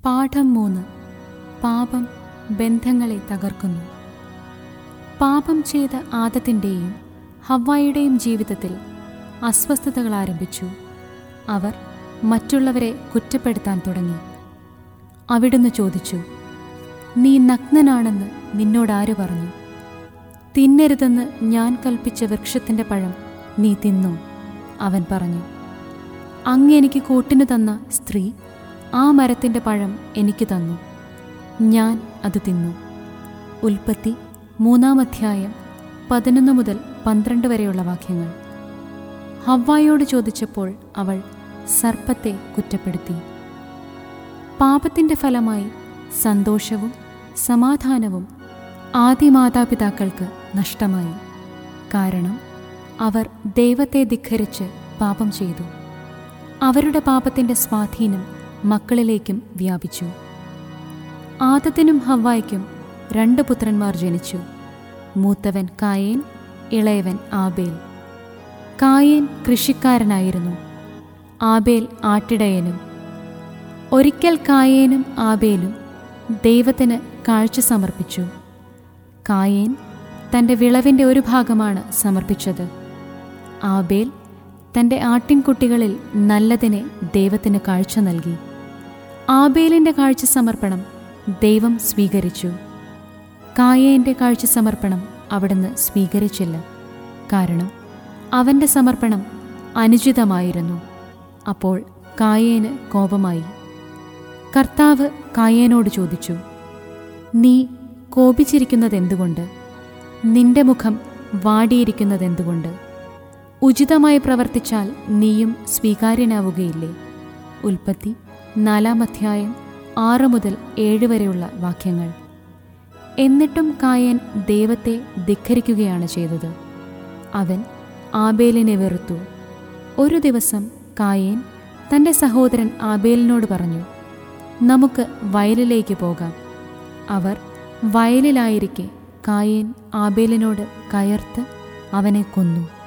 പാഠം 3. പാപം ബന്ധങ്ങളെ തകർക്കുന്നു. പാപം ചെയ്ത ആദത്തിൻ്റെയും ഹവ്വായുടെയും ജീവിതത്തിൽ അസ്വസ്ഥതകൾ ആരംഭിച്ചു. അവർ മറ്റുള്ളവരെ കുറ്റപ്പെടുത്താൻ തുടങ്ങി. അവിടുന്ന് ചോദിച്ചു, നീ നഗ്നനാണെന്ന് നിന്നോടാര് പറഞ്ഞു? തിന്നരുതെന്ന് ഞാൻ കൽപ്പിച്ച വൃക്ഷത്തിൻ്റെ പഴം നീ തിന്നോ? അവൻ പറഞ്ഞു, അങ്ങ് എനിക്ക് കൂട്ടിനു തന്ന സ്ത്രീ ആ മരത്തിൻ്റെ പഴം എനിക്ക് തന്നു. ഞാൻ അത് തിന്നു. ഉൽപ്പത്തി 3-ാം അധ്യായം 11 മുതൽ 12 വരെയുള്ള വാക്യങ്ങൾ. ഹവ്വായോട് ചോദിച്ചപ്പോൾ അവൾ സർപ്പത്തെ കുറ്റപ്പെടുത്തി. പാപത്തിൻ്റെ ഫലമായി സന്തോഷവും സമാധാനവും ആദിമാതാപിതാക്കൾക്ക് നഷ്ടമായി. കാരണം അവർ ദൈവത്തെ ധിക്കരിച്ച് പാപം ചെയ്തു. അവരുടെ പാപത്തിൻ്റെ സ്വാധീനം മക്കളിലേക്കും വ്യാപിച്ചു. ആദത്തിനും ഹവ്വായ്ക്കും 2 പുത്രന്മാർ ജനിച്ചു. മൂത്തവൻ കായേൻ, ഇളയവൻ ആബേൽ. കായേൻ കൃഷിക്കാരനായിരുന്നു, ആബേൽ ആട്ടിടയനും. ഒരിക്കൽ കായേനും ആബേലും ദൈവത്തിന് കാഴ്ച സമർപ്പിച്ചു. കായേൻ തൻ്റെ വിളവിൻ്റെ ഒരു ഭാഗമാണ് സമർപ്പിച്ചത്. ആബേൽ തൻ്റെ ആട്ടിൻകുട്ടികളിൽ നല്ലതിനെ ദൈവത്തിന് കാഴ്ച നൽകി. ആബേലിൻ്റെ കാഴ്ച സമർപ്പണം ദൈവം സ്വീകരിച്ചു. കായേൻ്റെ കാഴ്ച സമർപ്പണം അവിടുന്ന് സ്വീകരിച്ചില്ല. കാരണം അവൻ്റെ സമർപ്പണം അനുചിതമായിരുന്നു. അപ്പോൾ കായേന് കോപമായി. കർത്താവ് കായേനോട് ചോദിച്ചു, നീ കോപിച്ചിരിക്കുന്നതെന്തുകൊണ്ട്? നിന്റെ മുഖം വാടിയിരിക്കുന്നതെന്തുകൊണ്ട്? ഉചിതമായി പ്രവർത്തിച്ചാൽ നീയും സ്വീകാര്യനാവുകയില്ലേ? ഉൽപ്പത്തി 4-ാം അധ്യായം 6 മുതൽ 7 വരെയുള്ള വാക്യങ്ങൾ. എന്നിട്ടും കായേൻ ദൈവത്തെ ധിക്കരിക്കുകയാണ് ചെയ്തത്. അവൻ ആബേലിനെ വെറുത്തു. ഒരു ദിവസം കായേൻ തൻ്റെ സഹോദരൻ ആബേലിനോട് പറഞ്ഞു, നമുക്ക് വയലിലേക്ക് പോകാം. അവർ വയലിലായിരിക്കെ കായേൻ ആബേലിനോട് കയർത്ത് അവനെ കൊന്നു.